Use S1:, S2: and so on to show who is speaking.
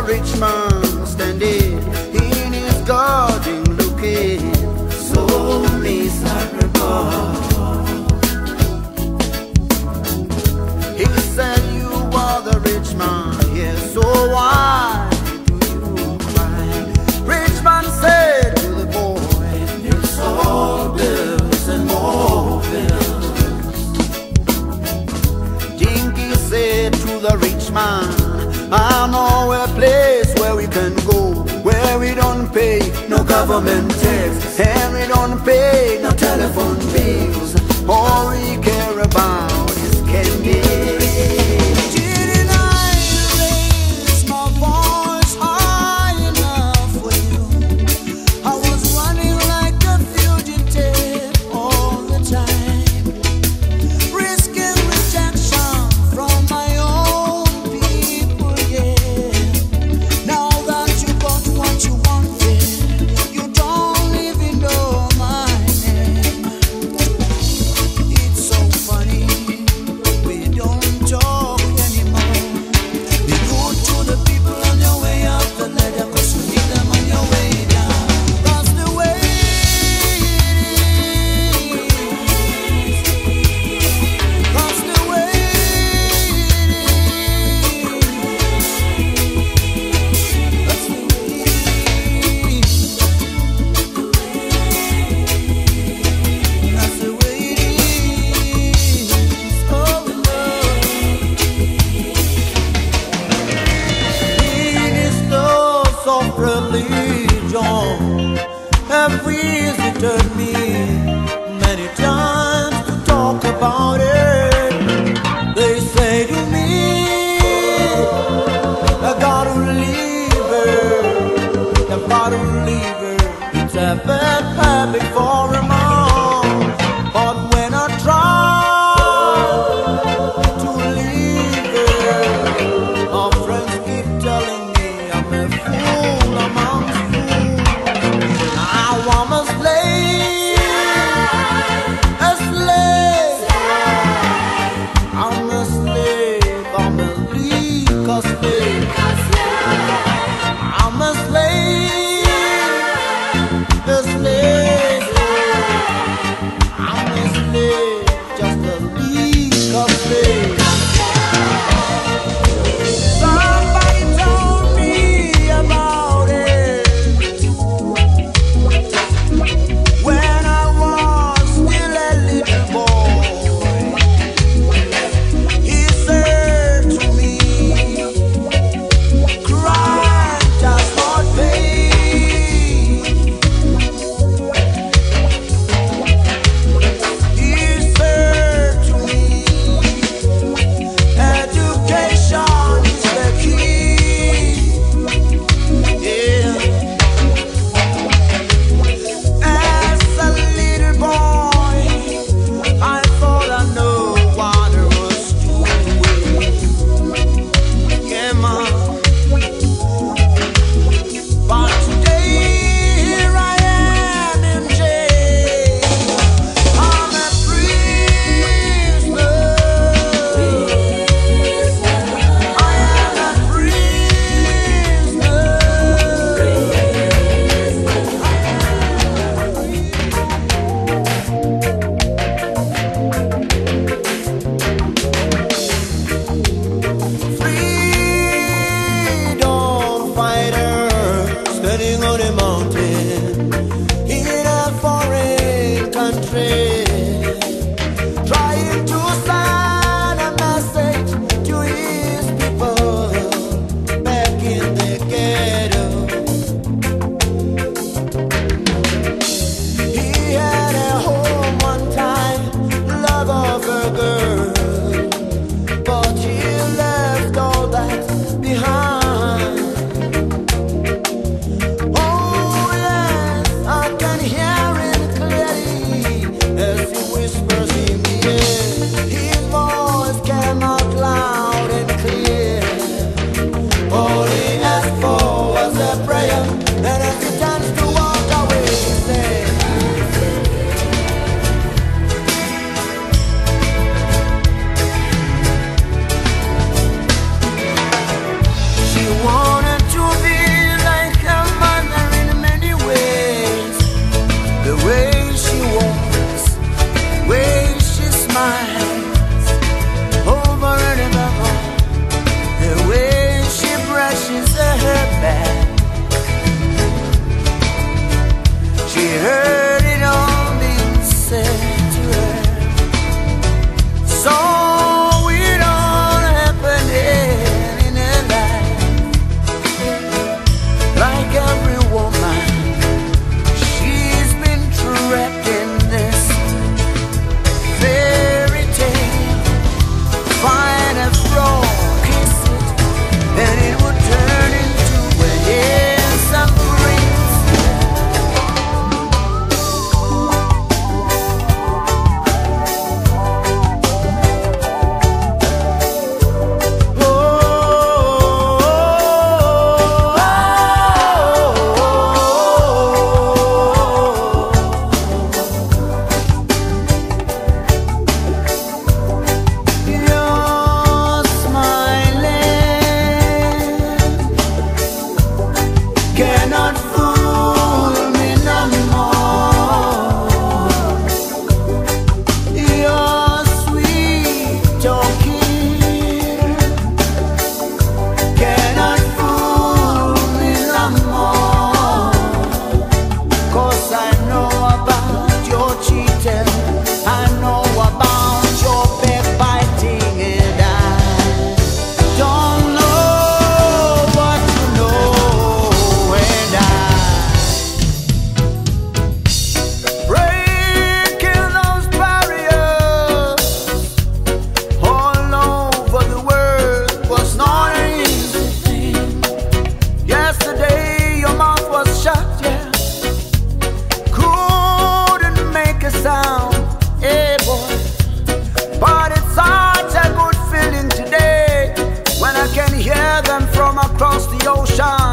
S1: rich man standing in his garden looking so miserable. He said, you are the rich man, yes, so why do you cry? Rich man said to the boy, it's all bills and more bills. Dinky said to the rich man, I know a place where we can go, where we don't pay no government tax, and we don't pay no telephone bills. All we care about is candy.
S2: Didn't I raise my voice high enough for you? I was running like a fugitive all the time, risking rejection from my own people, yeah. Now that you got what you wanted, you don't even know my name. It's so funny, we don't talk anymore. Be good to the people on your way up the ladder, 'cause you need them on your way down. That's the way it is. That's the way it is. That's the way it is. That's the way it is. Oh Lord, ministers of religion have visited me many times to talk about it. They say to me, I gotta leave her, I gotta leave her. It's a bad habit for a mom, but when I try to leave her, my friends keep telling me I'm a fool, I'm a fool. Now I'm a slave, a slave. I'm a slave, I'm a legal slave. I'm a slave, a slave. I'm a slave, just a legal slave. Somebody told me about it when I was still a little boy. He said to me, crime does not pay. He said to me, education is the key. Yeah. As a little boy, I thought I knew what I was doing. Yeah, man. But today, here I am in jail. I'm a prisoner. I am a prisoner. Freedom fighter standing on a mountain in a foreign country, trying to send a message to his people back in the ghetto. He had a home one time, love of a girl, but he left all that behind. Oh yes, I can hear it clearly as eyes over and above the way she brushes her hair back. She heard it all being said to her. So it all happening in her life. Like every woman, she's been trapped in this fairy tale. Find a frog, kiss it, then it would turn into an handsome prince. Cannot fool me no more. Your sweet talking cannot fool me no more. 'Cause I know about your cheating, I know about your backbiting, and I don't know what you know. Breaking those barriers all over the world was not an easy thing. Yesterday your mouth was shut, yeah. Couldn't make a sound, hey boy. But it's such a good feeling today when I can hear them from across the ocean.